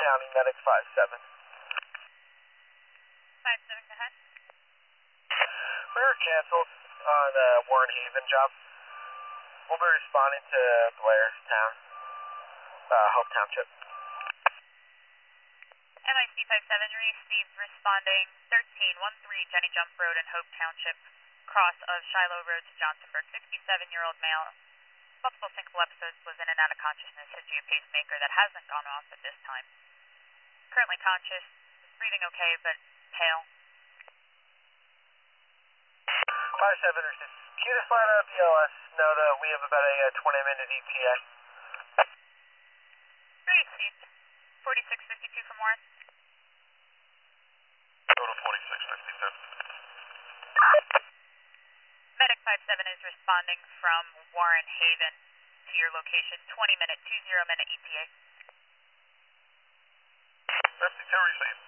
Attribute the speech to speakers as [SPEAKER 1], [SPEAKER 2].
[SPEAKER 1] County, medic 5-7.
[SPEAKER 2] 5-7, go ahead.
[SPEAKER 1] We were canceled on the Warren Haven job. We'll be responding to Blairstown, Hope Township.
[SPEAKER 2] MIC 57 received responding 1313 Jenny Jump Road in Hope Township, cross of Shiloh Road to Johnsonburg, 67-year-old male. Multiple syncopal episodes, was in and out of consciousness, history of pacemaker that hasn't gone off at this time. Currently conscious, breathing okay, but pale.
[SPEAKER 1] 5-7 received. Can you just let BLS know that we have about a 20-minute ETA?
[SPEAKER 2] Received. 4652 from Warren.
[SPEAKER 3] Go to 4652.
[SPEAKER 2] Medic 57 is responding from Warren Haven to your location, 20-minute, 20-minute ETA.
[SPEAKER 3] 52 received.